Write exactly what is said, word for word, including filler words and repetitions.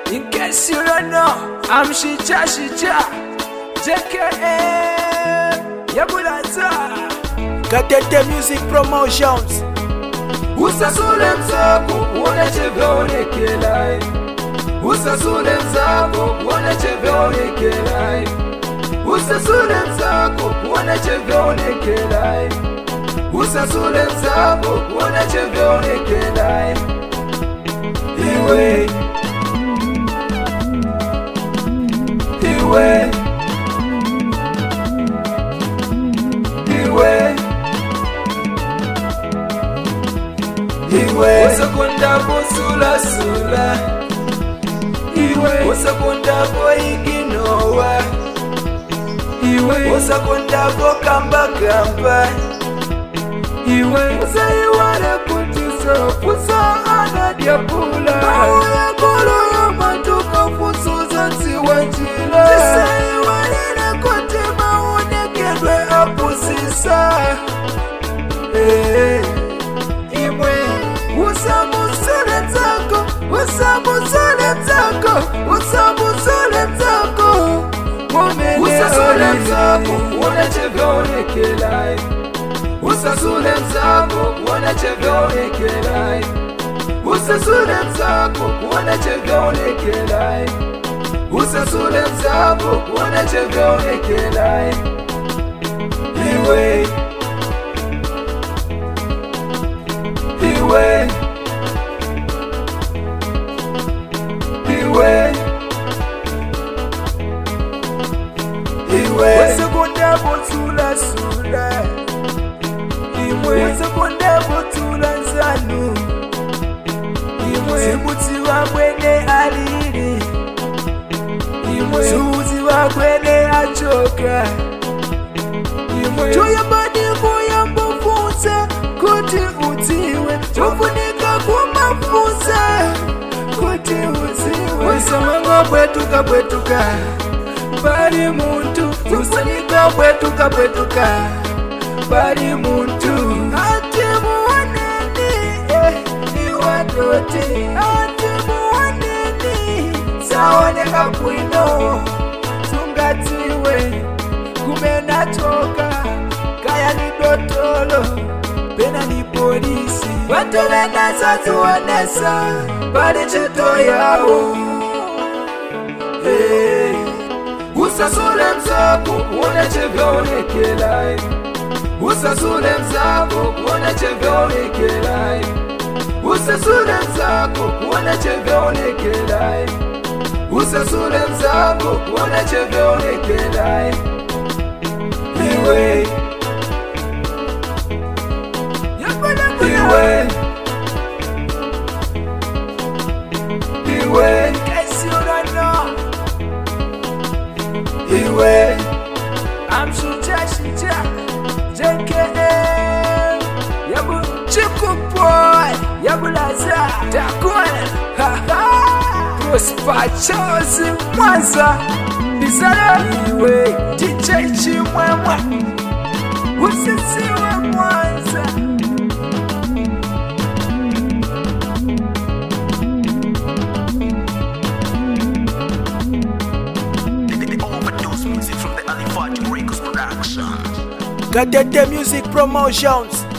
In case you don't know, I'm Shija Shija J K M Yabulaza Katete Music Promotions. Usasule mzako uone cheve onekelai. Usasule mzako uone cheve onekelai. Usasule mzako uone cheve onekelai. Usasule mzako uone cheve onekelai. Iwe Iwe Iwe Iwe Usakunda busula sula. Iwe Usakunda bo iginowa. Iwe Usakunda bo kamba kamba. Iwe Usaiware kutisa fusa anadia pula. Awe kolo ya matuka fuso zansi wajila. Usaiware kutima unekedwe apusisa. Hey. Iwe Usamusule zako, usamusule zako, usamusule zako. Usasule mzako, uone cheve onekelai. Usasule mzako, uone cheve onekelai. Usasule mzako, uone cheve onekelai. Usasule mzako, uone cheve onekelai. Iwe Iwe Iwe Iwe Usakunda botula sula. Iwe Usakunda botula nzanu. Iwe Simuti wabwene alili. Iwe Suti wabwene achoka. Iwe Choya badi kuyambufunza kuti utiwe. Chofunika kumafunza kuti utiwe. Usamanga bwetuka bwetuka bali muntu. Usanika bwetuka bwetuka bali muntu. Ati muwaneni eh, iwadoti. Ati muwaneni saoneka kwino. Tungatiwe kumena toka. Kaya ni dotolo pena ni polisi. Watu wenasa tuwanesa bali cheto yao. Hey. Usasule mzako uone cheve onekelai. Usasule mzako uone cheve onekelai. Usasule mzako uone cheve onekelai. Usasule mzako uone cheve onekelai. Iwe Iwe Iwe Case you don't know. Iwe I'm Shija Shija J K M Yabu Chiku boy Yabulaza Dakwana Ha ha Prosper Chozi Mwanza Bizara Iwe D J Chimwemwa Usisiwe Mwanza. Katete Music Promotions.